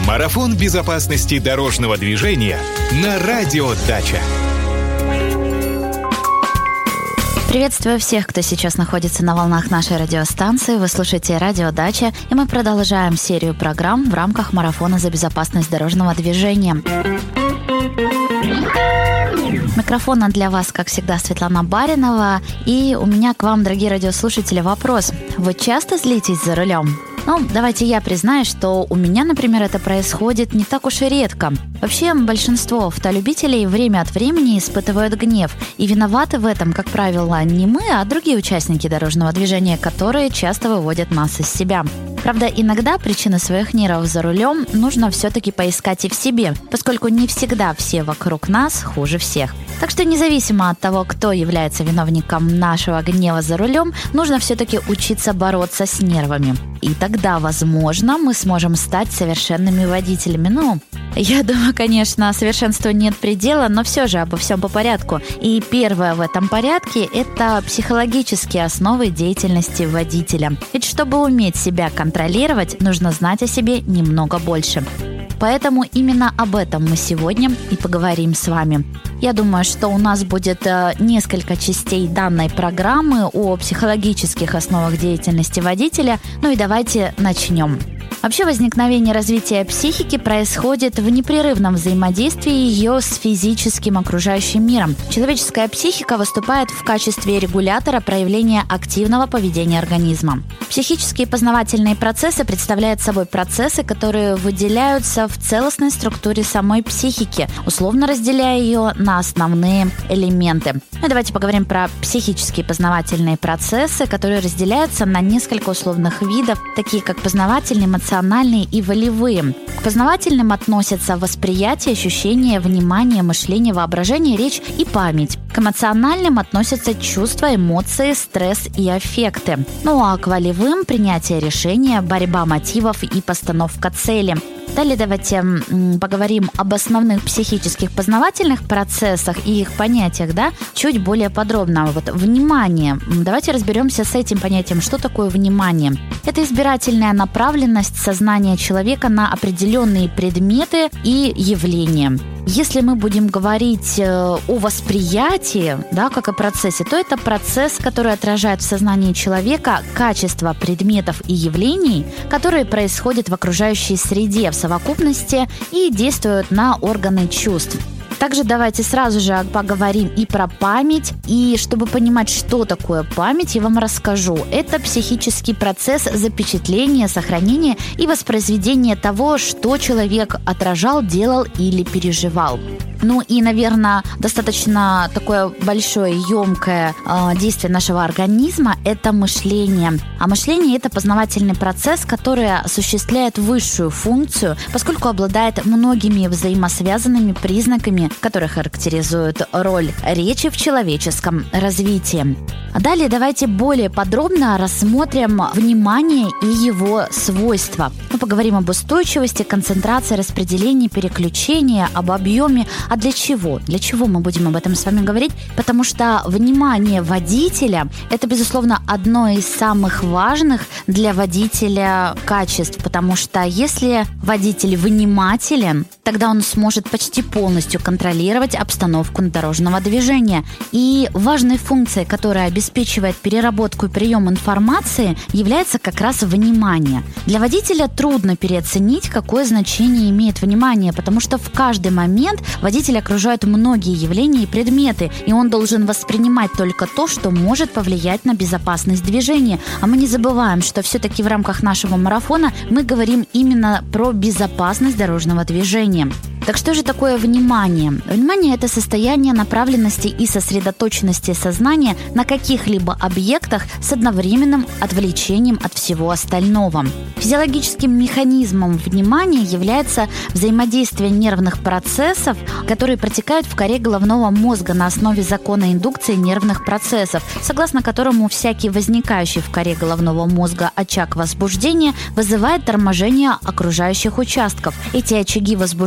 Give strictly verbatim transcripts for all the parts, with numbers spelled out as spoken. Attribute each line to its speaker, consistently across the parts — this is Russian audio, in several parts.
Speaker 1: Марафон безопасности дорожного движения на Радио Дача.
Speaker 2: Приветствую всех, кто сейчас находится на волнах нашей радиостанции. Вы слушаете Радио Дача, и мы продолжаем серию программ в рамках марафона за безопасность дорожного движения. Микрофона для вас, как всегда, Светлана Баринова. И у меня к вам, дорогие радиослушатели, вопрос. Вы часто злитесь за рулем? Ну, давайте я признаюсь, что у меня, например, это происходит не так уж и редко. Вообще, большинство автолюбителей время от времени испытывают гнев. И виноваты в этом, как правило, не мы, а другие участники дорожного движения, которые часто выводят нас из себя. Правда, иногда причины своих нервов за рулем нужно все-таки поискать и в себе, поскольку не всегда все вокруг нас хуже всех. Так что независимо от того, кто является виновником нашего гнева за рулем, нужно все-таки учиться бороться с нервами. И тогда, возможно, мы сможем стать совершенными водителями. Ну, я думаю, конечно, совершенству нет предела, но все же обо всем по порядку. И первое в этом порядке – это психологические основы деятельности водителя. Ведь чтобы уметь себя контролировать, нужно знать о себе немного больше. Поэтому именно об этом мы сегодня и поговорим с вами. Я думаю, что у нас будет несколько частей данной программы о психологических основах деятельности водителя. Ну и давайте начнем. Вообще возникновение развития психики происходит в непрерывном взаимодействии ее с физическим окружающим миром. Человеческая психика выступает в качестве регулятора проявления активного поведения организма. Психические познавательные процессы представляют собой процессы, которые выделяются в целостной структуре самой психики, условно разделяя ее на основные элементы. Ну, давайте поговорим про психические познавательные процессы, которые разделяются на несколько условных видов, такие как познавательные, эмоциональные и волевые. К познавательным относятся восприятие, ощущение, внимание, мышление, воображение, речь и память. К эмоциональным относятся чувства, эмоции, стресс и аффекты. Ну а к волевым – принятие решения, борьба мотивов и постановка цели. Далее давайте м, поговорим об основных психических познавательных процессах и их понятиях, да, чуть более подробно. Вот внимание. Давайте разберемся с этим понятием. Что такое внимание? Это избирательная направленность сознания человека на определенные предметы и явления. Если мы будем говорить о восприятии, да, как о процессе, то это процесс, который отражает в сознании человека качество предметов и явлений, которые происходят в окружающей среде в совокупности и действуют на органы чувств. Также давайте сразу же поговорим и про память. И чтобы понимать, что такое память, я вам расскажу. Это психический процесс запечатления, сохранения и воспроизведения того, что человек отражал, делал или переживал. Ну и, наверное, достаточно такое большое, емкое э, действие нашего организма – это мышление. А мышление – это познавательный процесс, который осуществляет высшую функцию, поскольку обладает многими взаимосвязанными признаками, которые характеризуют роль речи в человеческом развитии. А далее давайте более подробно рассмотрим внимание и его свойства. Мы поговорим об устойчивости, концентрации, распределении, переключении, об объеме. А для чего? Для чего мы будем об этом с вами говорить? Потому что внимание водителя – это, безусловно, одно из самых важных для водителя качеств. Потому что если водитель внимателен, тогда он сможет почти полностью контролировать обстановку дорожного движения. И важной функцией, которая обеспечивает переработку и прием информации, является как раз внимание. Для водителя трудно переоценить, какое значение имеет внимание, потому что в каждый момент водитель окружают многие явления и предметы, и он должен воспринимать только то, что может повлиять на безопасность движения. А мы не забываем, что все-таки в рамках нашего марафона мы говорим именно про безопасность дорожного движения. Так что же такое внимание? Внимание – это состояние направленности и сосредоточенности сознания на каких-либо объектах с одновременным отвлечением от всего остального. Физиологическим механизмом внимания является взаимодействие нервных процессов, которые протекают в коре головного мозга на основе закона индукции нервных процессов, согласно которому всякий возникающий в коре головного мозга очаг возбуждения вызывает торможение окружающих участков. Эти очаги возбуждения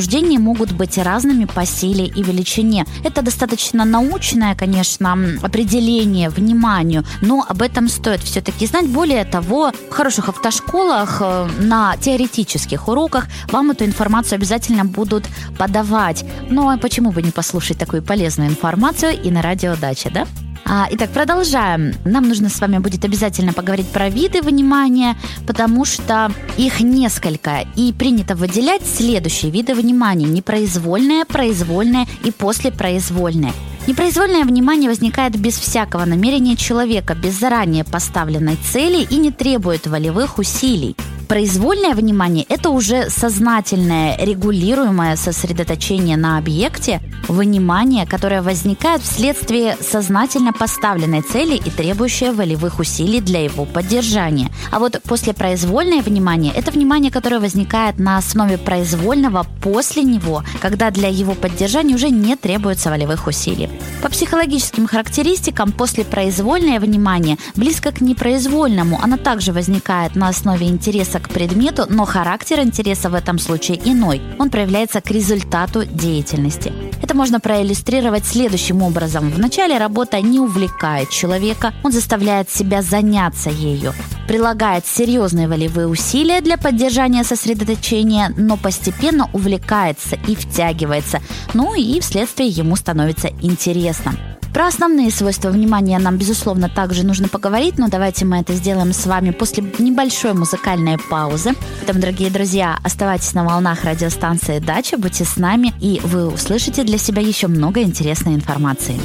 Speaker 2: могут быть разными по силе и величине. Это достаточно научное, конечно, определение вниманию, но об этом стоит все-таки знать. Более того, в хороших автошколах на теоретических уроках вам эту информацию обязательно будут подавать. Ну а почему бы не послушать такую полезную информацию и на радио Дача, да? Итак, продолжаем. Нам нужно с вами будет обязательно поговорить про виды внимания, потому что их несколько, и принято выделять следующие виды внимания: непроизвольное, произвольное и послепроизвольное. Непроизвольное внимание возникает без всякого намерения человека, без заранее поставленной цели и не требует волевых усилий. Произвольное внимание – это уже сознательное, регулируемое сосредоточение на объекте, внимание, которое возникает вследствие сознательно поставленной цели и требующее волевых усилий для его поддержания. А вот послепроизвольное внимание – это внимание, которое возникает на основе произвольного после него, когда для его поддержания уже не требуется волевых усилий. По психологическим характеристикам послепроизвольное внимание близко к непроизвольному. Оно также возникает на основе интереса к предмету, но характер интереса в этом случае иной. Он проявляется к результату деятельности. Это можно проиллюстрировать следующим образом. Вначале работа не увлекает человека, он заставляет себя заняться ею, прилагает серьезные волевые усилия для поддержания сосредоточения, но постепенно увлекается и втягивается, ну и вследствие ему становится интересно. Про основные свойства внимания нам, безусловно, также нужно поговорить, но давайте мы это сделаем с вами после небольшой музыкальной паузы. Поэтому, дорогие друзья, оставайтесь на волнах радиостанции «Дача», будьте с нами, и вы услышите для себя еще много интересной информации.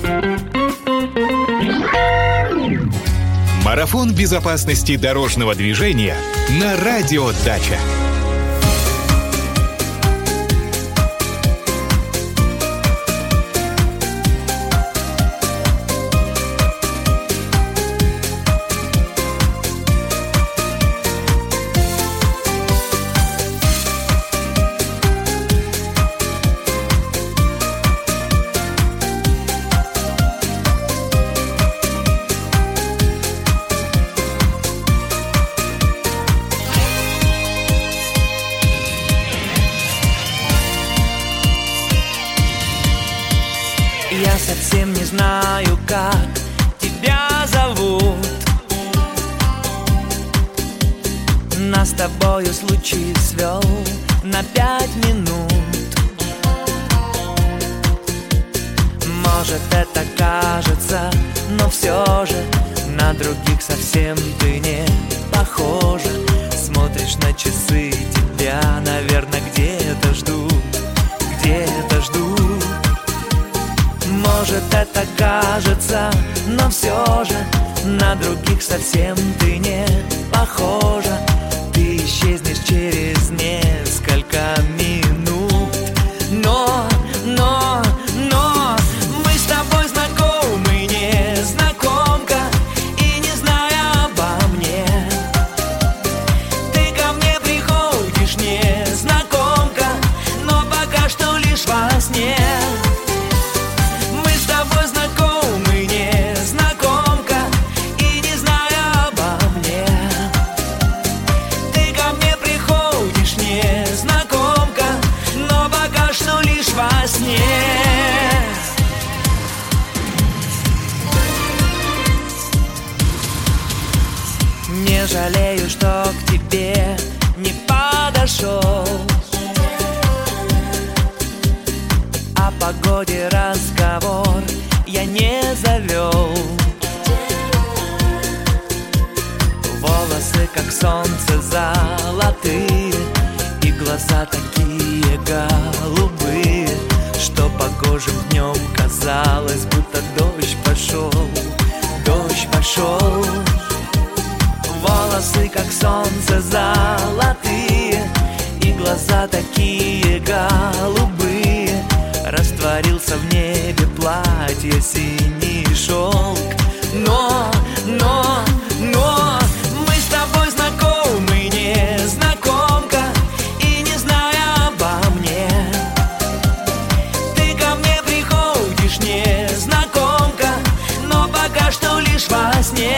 Speaker 1: Марафон безопасности дорожного движения на радио «Дача».
Speaker 3: Я совсем не знаю, как тебя зовут. Нас с тобою случай свел на пять минут. Может, это кажется, но все же на других совсем ты не похожа. Смотришь на часы, тебя, наверное, где-то ждут, где-то ждут. Может, это кажется, но все же на других совсем ты не похожа. Ты исчезнешь через несколько минут. Но, но, но мы с тобой знакомы, незнакомка, и не зная обо мне, ты ко мне приходишь, незнакомка, но пока что лишь во сне. Не жалею, что к тебе не подошел, о погоде разговор я не завел. Волосы, как солнце, золотые, и глаза такие голубые, что погожим днем казалось, будто дождь пошел, дождь пошел. Волосы, как солнце, золотые, и глаза такие голубые, растворился в небе платье, синий шелк. Но, но, но мы с тобой знакомы, незнакомка, и не зная обо мне, ты ко мне приходишь, незнакомка, но пока что лишь во сне.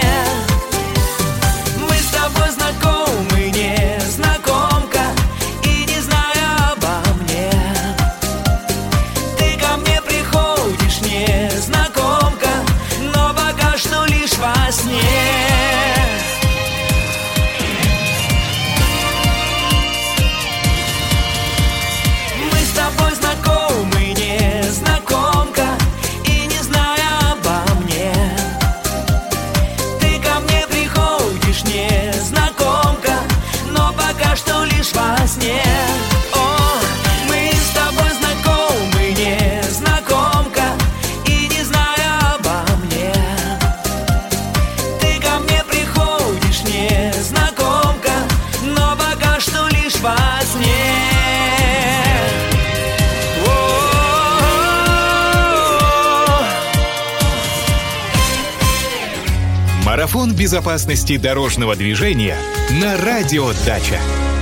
Speaker 1: Марафон безопасности дорожного движения на Радио Дача.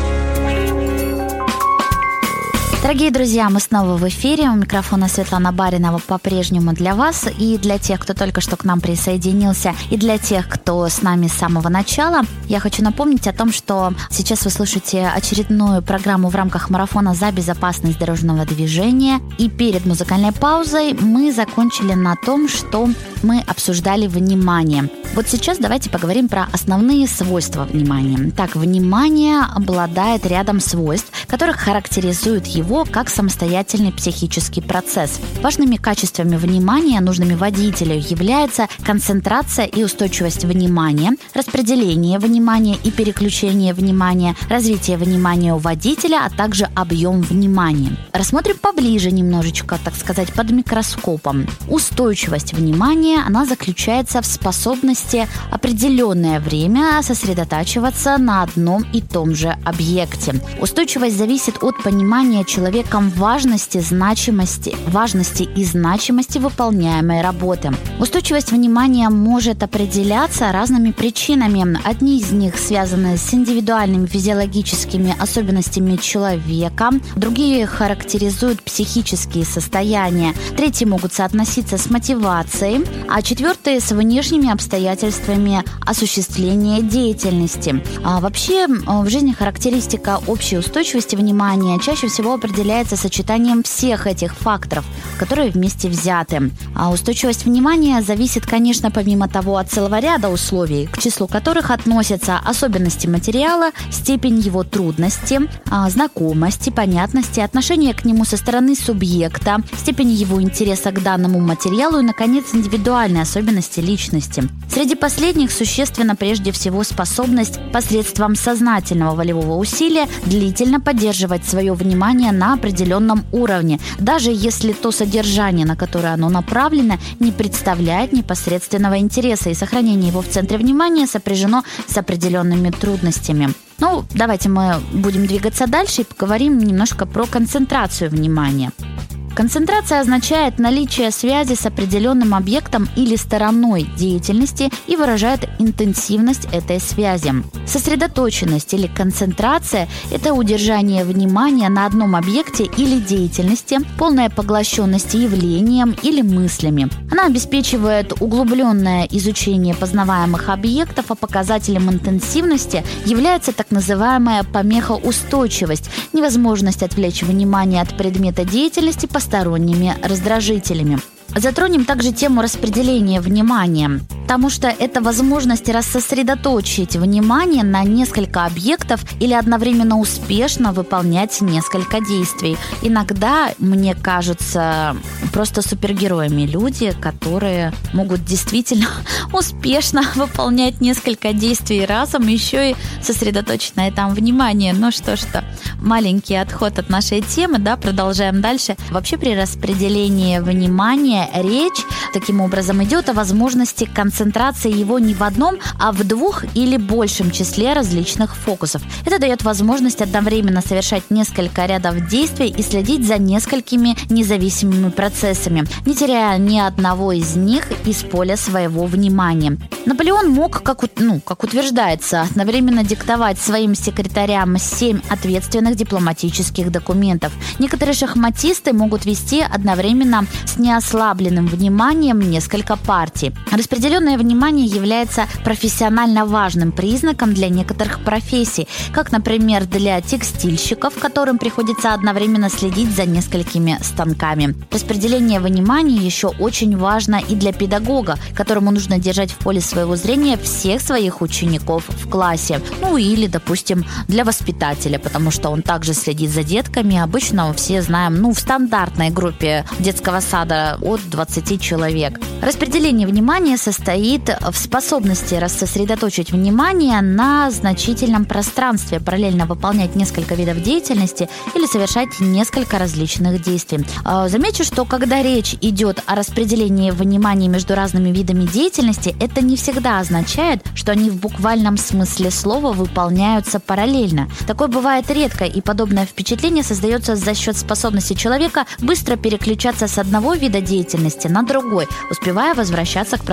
Speaker 2: Дорогие друзья, мы снова в эфире. У микрофона Светлана Баринова по-прежнему для вас. И для тех, кто только что к нам присоединился, и для тех, кто с нами с самого начала, я хочу напомнить о том, что сейчас вы слушаете очередную программу в рамках марафона за безопасность дорожного движения. И перед музыкальной паузой мы закончили на том, что мы обсуждали внимание. Вот сейчас давайте поговорим про основные свойства внимания. Так, внимание обладает рядом свойств, которых характеризуют его как самостоятельный психический процесс. Важными качествами внимания, нужными водителю, являются концентрация и устойчивость внимания, распределение внимания и переключение внимания, развитие внимания у водителя, а также объем внимания. Рассмотрим поближе немножечко, так сказать, под микроскопом. Устойчивость внимания, она заключается в способности определенное время сосредотачиваться на одном и том же объекте. Устойчивость зависит от понимания человеком важности, значимости, важности и значимости выполняемой работы. Устойчивость внимания может определяться разными причинами. Одни из них связаны с индивидуальными физиологическими особенностями человека, другие характеризуют психические состояния, третьи могут соотноситься с мотивацией, а четвертые с внешними обстоятельствами осуществления деятельности. А вообще в жизни характеристика общей устойчивости внимания чаще всего определяется сочетанием всех этих факторов, которые вместе взяты. А устойчивость внимания зависит, конечно, помимо того, от целого ряда условий, к числу которых относятся особенности материала, степень его трудности, знакомости, понятности, отношение к нему со стороны субъекта, степень его интереса к данному материалу и, наконец, индивидуальные особенности личности. Среди последних существенно прежде всего способность посредством сознательного волевого усилия длительно поддерживать свое внимание на определенном уровне, даже если то содержание, на которое оно направлено, не представляет непосредственного интереса, и сохранение его в центре внимания сопряжено с определенными трудностями. Ну, давайте мы будем двигаться дальше и поговорим немножко про концентрацию внимания. Концентрация означает наличие связи с определенным объектом или стороной деятельности и выражает интенсивность этой связи. Сосредоточенность или концентрация – это удержание внимания на одном объекте или деятельности, полная поглощенность явлением или мыслями. Она обеспечивает углубленное изучение познаваемых объектов, а показателем интенсивности является так называемая помехоустойчивость – невозможность отвлечь внимание от предмета деятельности посторонними раздражителями. Затронем также тему распределения внимания, потому что это возможность рассосредоточить внимание на несколько объектов или одновременно успешно выполнять несколько действий. Иногда, мне кажется, просто супергероями люди, которые могут действительно успешно выполнять несколько действий разом, еще и сосредоточить на этом внимание. Ну что что, маленький отход от нашей темы, да, продолжаем дальше. Вообще при распределении внимания речь таким образом идет о возможности концентрации его не в одном, а в двух или большем числе различных фокусов. Это дает возможность одновременно совершать несколько рядов действий и следить за несколькими независимыми процессами, не теряя ни одного из них из поля своего внимания. Наполеон мог, как, ну, как утверждается, одновременно диктовать своим секретарям семь ответственных дипломатических документов. Некоторые шахматисты могут вести одновременно с неослабленным вниманием несколько партий. Распределенное внимание является профессионально важным признаком для некоторых профессий, как, например, для текстильщиков, которым приходится одновременно следить за несколькими станками. Распределение внимания еще очень важно и для педагога, которому нужно держать в поле своего зрения всех своих учеников в классе. Ну или, допустим, для воспитателя, потому что он также следит за детками. Обычно все знаем, ну, в стандартной группе детского сада от двадцати человек. Распределение внимания состоит в способности рассосредоточить внимание на значительном пространстве, параллельно выполнять несколько видов деятельности или совершать несколько различных действий. Замечу, что когда речь идет о распределении внимания между разными видами деятельности, это не всегда означает, что они в буквальном смысле слова выполняются параллельно. Такое бывает редко, и подобное впечатление создается за счет способности человека быстро переключаться с одного вида деятельности на другой, успевая возвращаться к продолжению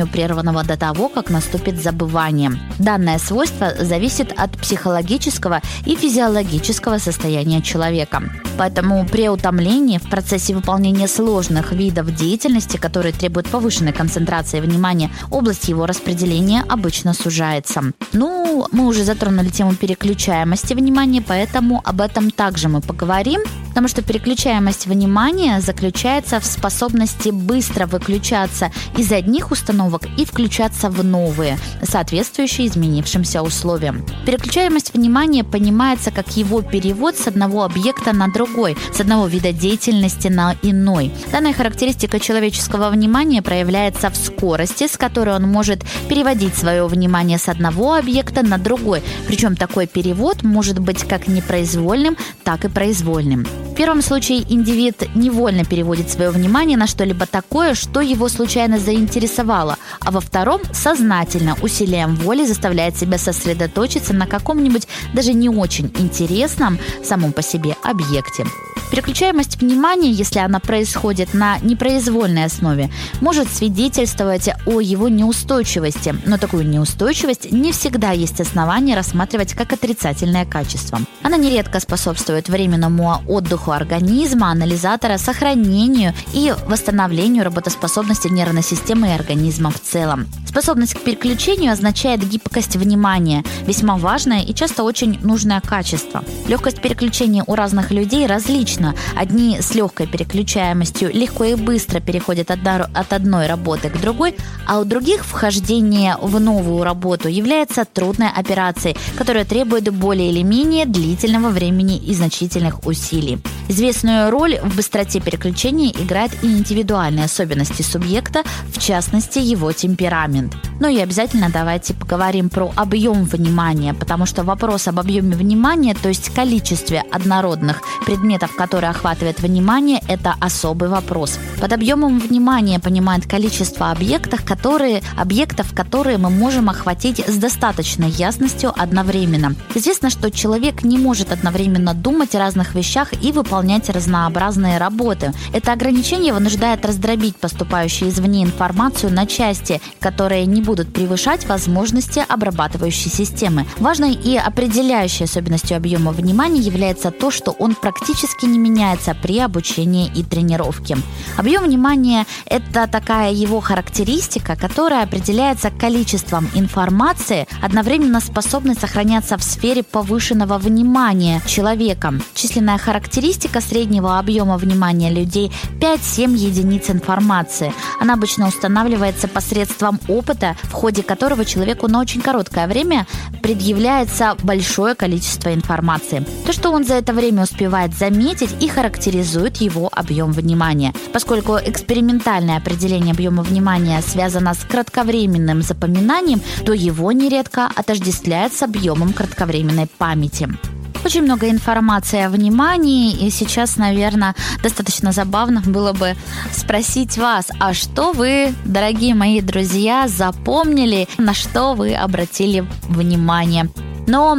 Speaker 2: вниманию, прерванного до того, как наступит забывание. Данное свойство зависит от психологического и физиологического состояния человека. Поэтому при утомлении в процессе выполнения сложных видов деятельности, которые требуют повышенной концентрации внимания, область его распределения обычно сужается. Ну, мы уже затронули тему переключаемости внимания, поэтому об этом также мы поговорим, потому что переключаемость внимания заключается в способности быстро выключаться из одних установок и включаться в новые, соответствующие изменившимся условиям. Переключаемость внимания понимается как его перевод с одного объекта на другой, с одного вида деятельности на иной. Данная характеристика человеческого внимания проявляется в скорости, с которой он может переводить свое внимание с одного объекта на другой. Причем такой перевод может быть как непроизвольным, так и произвольным. В первом случае индивид невольно переводит свое внимание на что-либо такое, что его случайно заинтересовало, а во втором сознательно, усилием воли заставляет себя сосредоточиться на каком-нибудь даже не очень интересном самом по себе объекте. Переключаемость внимания, если она происходит на непроизвольной основе, может свидетельствовать о его неустойчивости, но такую неустойчивость не всегда есть основание рассматривать как отрицательное качество. Она нередко способствует временному отдыху организма, анализатора, сохранению и восстановлению работоспособности нервной системы и организма в целом. Способность к переключению означает гибкость внимания, весьма важное и часто очень нужное качество. Легкость переключения у разных людей различна. Одни с легкой переключаемостью легко и быстро переходят от одной работы к другой, а у других вхождение в новую работу является трудной операцией, которая требует более или менее длительного времени и значительных усилий. Известную роль в быстроте переключения играют и индивидуальные особенности субъекта, в частности, его темперамент. Ну и обязательно давайте поговорим про объем внимания, потому что вопрос об объеме внимания, то есть количестве однородных предметов, которые охватывает внимание, это особый вопрос. Под объемом внимания понимают количество объектов, которые, объектов, которые мы можем охватить с достаточной ясностью одновременно. Известно, что человек не может одновременно думать о разных вещах и выполнять разнообразные работы. Это ограничение вынуждает раздробить поступающую извне информацию на части, которые не будут превышать возможности обрабатывающей системы. Важной и определяющей особенностью объема внимания является то, что он практически не меняется при обучении и тренировке. Объем внимания – это такая его характеристика, которая определяется количеством информации, одновременно способной сохраняться в сфере повышенного внимания человека. Численная характеристика среднего объема внимания людей – пять-семь единиц информации. Она обычно устанавливается посредством опыта, в ходе которого человеку на очень короткое время предъявляется большое количество информации. То, что он за это время успевает заметить, и характеризует его объем внимания. Поскольку экспериментальное определение объема внимания связано с кратковременным запоминанием, то его нередко отождествляют с объемом кратковременной памяти. Очень много информации о внимании, и сейчас, наверное, достаточно забавно было бы спросить вас, а что вы, дорогие мои друзья, запомнили, на что вы обратили внимание? Но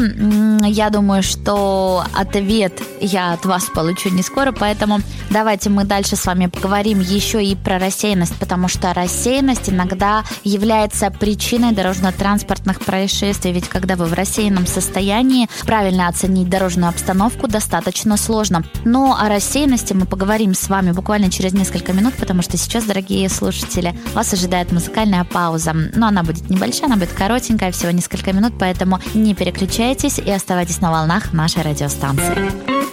Speaker 2: я думаю, что ответ я от вас получу не скоро, поэтому давайте мы дальше с вами поговорим еще и про рассеянность, потому что рассеянность иногда является причиной дорожно-транспортных происшествий, ведь когда вы в рассеянном состоянии, правильно оценить дорожную обстановку достаточно сложно. Но о рассеянности мы поговорим с вами буквально через несколько минут, потому что сейчас, дорогие слушатели, вас ожидает музыкальная пауза. Но она будет небольшая, она будет коротенькая, всего несколько минут, поэтому не переключайтесь. Переключайтесь и оставайтесь на волнах нашей радиостанции.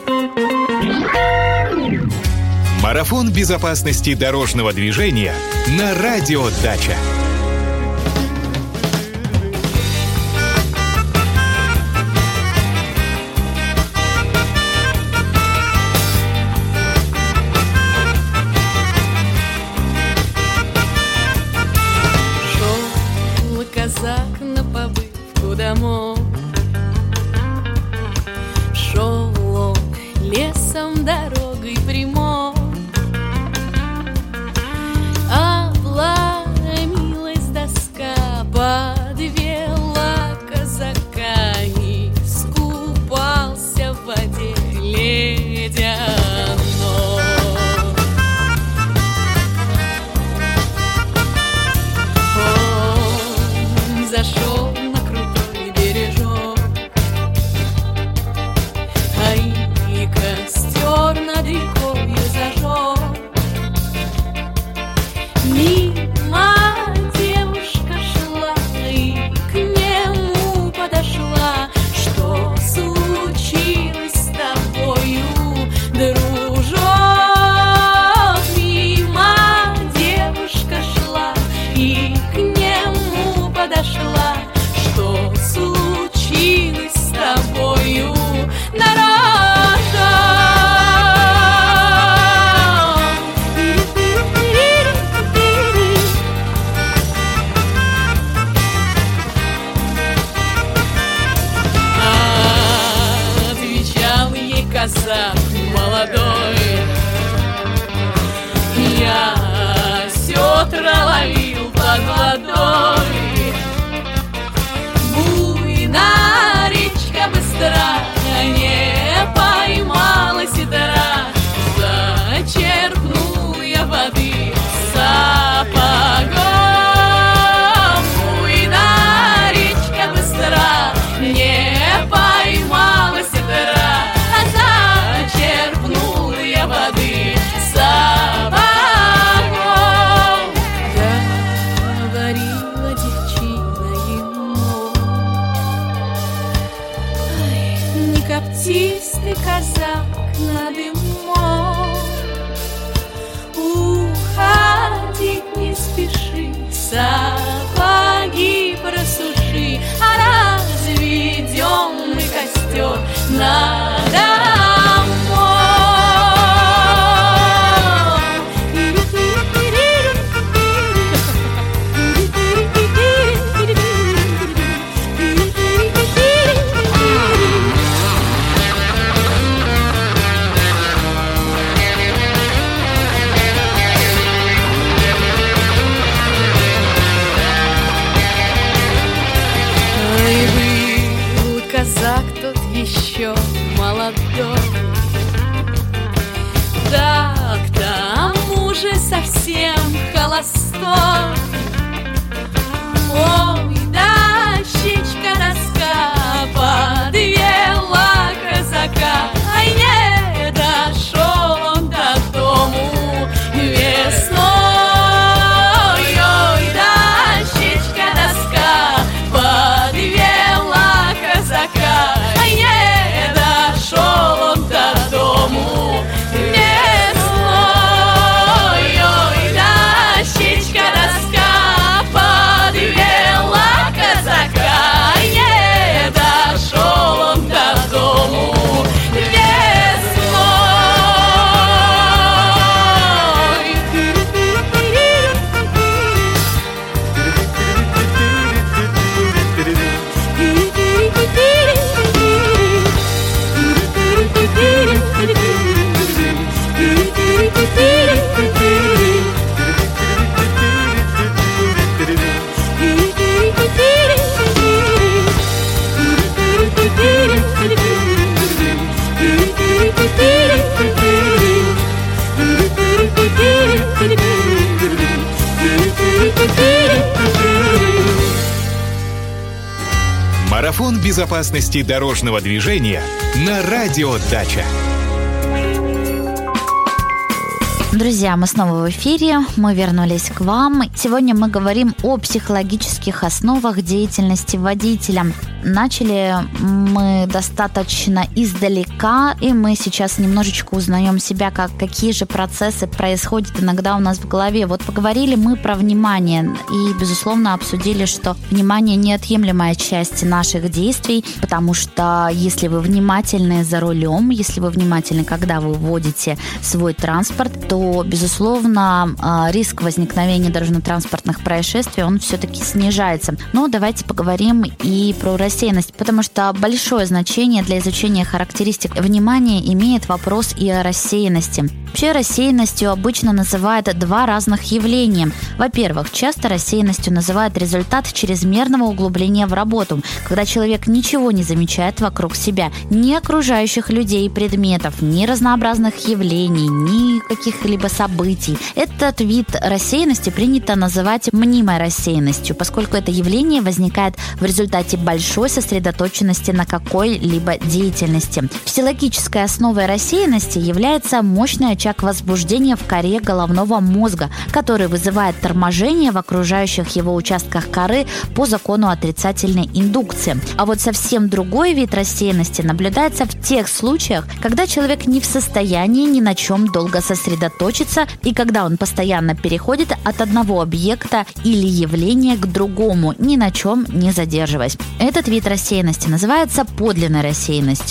Speaker 1: Марафон безопасности дорожного движения на Радио Дача.
Speaker 4: Шел казак на побывку домой. Шел он лесом дорогой прямой, обломила как молодой. Я сетра ловил под водой. Буйна речка быстра, не поймалась и дыра. Зачерпнул я воды сапогом. Буйна речка быстра, не поймалась и дыра. Зачерпнул я воды сапогом. Говорила девчина ему: ай, не коптись ты, казак, над имом. Уходить не спеши, сапоги просуши, а разведем мы костер над казак тот еще молодой, да к тому же совсем холостой. Ой, дощечка доска подвела казака, ай, не дошел он до дому весной. Ой, дощечка доска подвела казака, ай, не дошел он до дому весной. Ой, дощечка доска подвела казака, ай, не дошел он до дому
Speaker 1: Марафон безопасности дорожного движения на Радио Дача.
Speaker 2: Друзья, мы снова в эфире, мы вернулись к вам. Сегодня мы говорим о психологических основах деятельности водителя. Начали мы достаточно издалека, и мы сейчас немножечко узнаем себя, как, какие же процессы происходят иногда у нас в голове. Вот поговорили мы про внимание, и, безусловно, обсудили, что внимание неотъемлемая часть наших действий, потому что если вы внимательны за рулем, если вы внимательны, когда вы водите свой транспорт, то, безусловно, риск возникновения дорожно-транспортных происшествий, он все-таки снижается. Но давайте поговорим и про рассеянность, потому что большое значение для изучения характеристик внимания имеет вопрос и о рассеянности. Вообще рассеянностью обычно называют два разных явления. Во-первых, часто рассеянностью называют результат чрезмерного углубления в работу, когда человек ничего не замечает вокруг себя, ни окружающих людей и предметов, ни разнообразных явлений, ни каких-либо событий. Этот вид рассеянности принято называть мнимой рассеянностью, поскольку это явление возникает в результате большой сосредоточенности на какой-либо деятельности. Физиологической основой рассеянности является мощный очаг возбуждения в коре головного мозга, который вызывает торможение в окружающих его участках коры по закону отрицательной индукции. А вот совсем другой вид рассеянности наблюдается в тех случаях, когда человек не в состоянии ни на чем долго сосредоточиться и когда он постоянно переходит от одного объекта или явления к другому, ни на чем не задерживаясь. Этот вид рассеянности называется подлинной рассеянностью.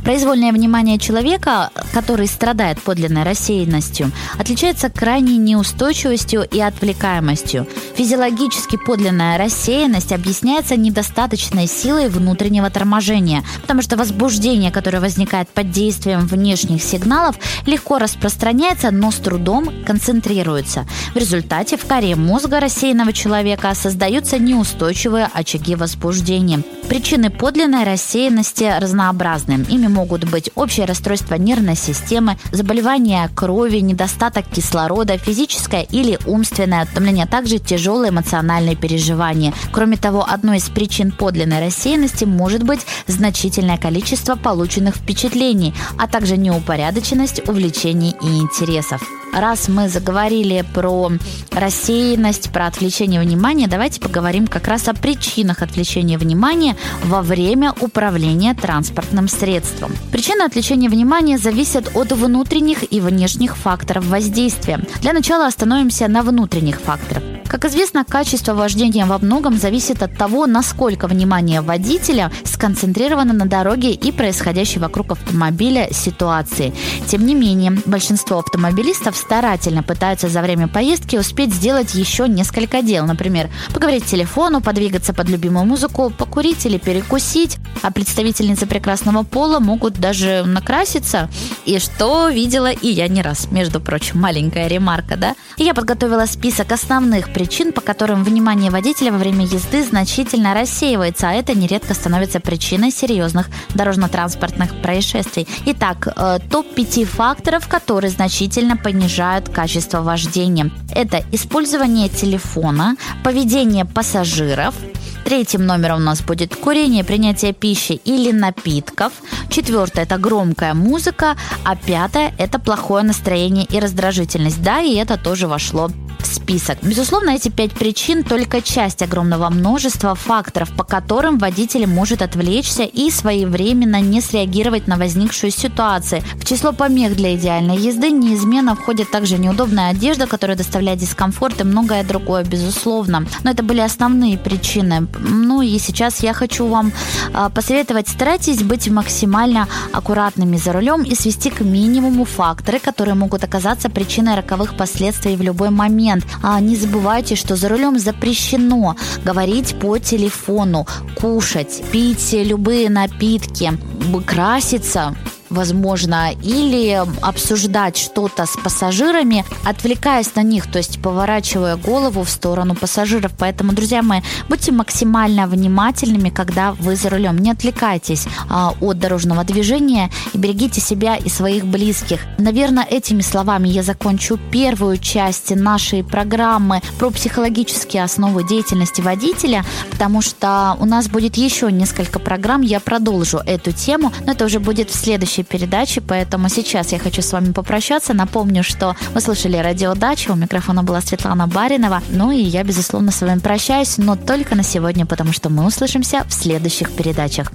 Speaker 2: Произвольное внимание человека, который страдает подлинной рассеянностью, отличается крайней неустойчивостью и отвлекаемостью. Физиологически подлинная рассеянность объясняется недостаточной силой внутреннего торможения, потому что возбуждение, которое возникает под действием внешних сигналов, легко распространяется, но с трудом концентрируется. В результате в коре мозга рассеянного человека создаются неустойчивые очаги возбуждения. Причины подлинной рассеянности разнообразны. Ими могут быть общее расстройство нервной системы, заболевания крови, недостаток кислорода, физическое или умственное утомление, а также тяжелые эмоциональные переживания. Кроме того, одной из причин подлинной рассеянности может быть значительное количество полученных впечатлений, а также неупорядоченность увлечений и интересов. Раз мы заговорили про рассеянность, про отвлечение внимания, давайте поговорим как раз о причинах отвлечения внимания во время управления транспортным средством. Причины отвлечения внимания зависят от внутренних и внешних факторов воздействия. Для начала остановимся на внутренних факторах. Как известно, качество вождения во многом зависит от того, насколько внимание водителя сконцентрировано на дороге и происходящей вокруг автомобиля ситуации. Тем не менее, большинство автомобилистов старательно пытаются за время поездки успеть сделать еще несколько дел. Например, поговорить по телефону, подвигаться под любимую музыку, покурить или перекусить. А представительницы прекрасного пола могут даже накраситься. И что видела и я не раз. Между прочим, маленькая ремарка, да? И я подготовила список основных причин, по которым внимание водителя во время езды значительно рассеивается, а это нередко становится причиной серьезных дорожно-транспортных происшествий. Итак, топ пяти факторов, которые значительно понижают качество вождения. Это использование телефона, поведение пассажиров. Третьим номером у нас будет курение, принятие пищи или напитков. Четвертое – это громкая музыка. А пятое – это плохое настроение и раздражительность. Да, и это тоже вошло в список. Безусловно, эти пять причин – только часть огромного множества факторов, по которым водитель может отвлечься и своевременно не среагировать на возникшую ситуацию. В число помех для идеальной езды неизменно входит также неудобная одежда, которая доставляет дискомфорт и многое другое, безусловно. Но это были основные причины. Ну и сейчас я хочу вам э, посоветовать: старайтесь быть максимально аккуратными за рулем и свести к минимуму факторы, которые могут оказаться причиной роковых последствий в любой момент. А не забывайте, что за рулем запрещено говорить по телефону, кушать, пить любые напитки, краситься, возможно, или обсуждать что-то с пассажирами, отвлекаясь на них, то есть поворачивая голову в сторону пассажиров. Поэтому, друзья мои, будьте максимально внимательными, когда вы за рулем. Не отвлекайтесь а, от дорожного движения и берегите себя и своих близких. Наверное, этими словами я закончу первую часть нашей программы про психологические основы деятельности водителя, потому что у нас будет еще несколько программ, я продолжу эту тему, но это уже будет в следующей передачи, поэтому сейчас я хочу с вами попрощаться. Напомню, что вы слушали «Радио Дача», у микрофона была Светлана Баринова, ну и я, безусловно, с вами прощаюсь, но только на сегодня, потому что мы услышимся в следующих передачах.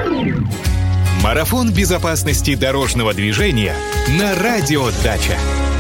Speaker 1: Марафон безопасности дорожного движения на «Радио Дача».